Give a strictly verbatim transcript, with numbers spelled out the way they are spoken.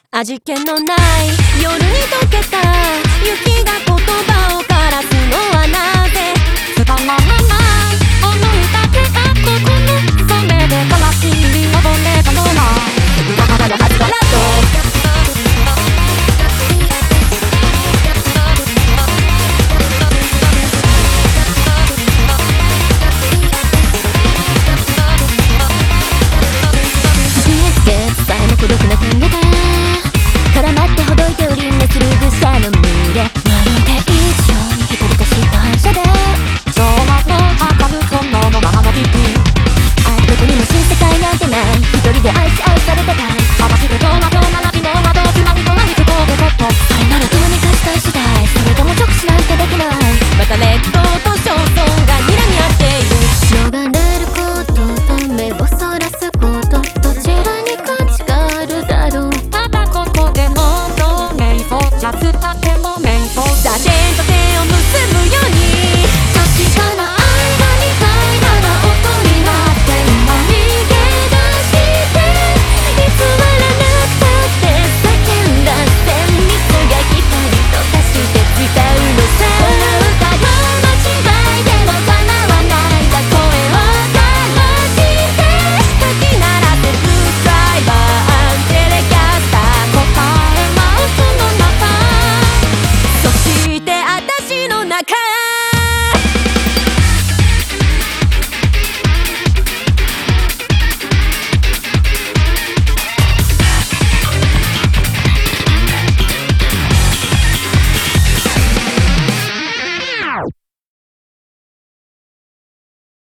味気のない夜に溶けた雪が言葉を枯らすのはなぜ。つかまらない思いだけがここの染めで悲しみをぼれたのはだから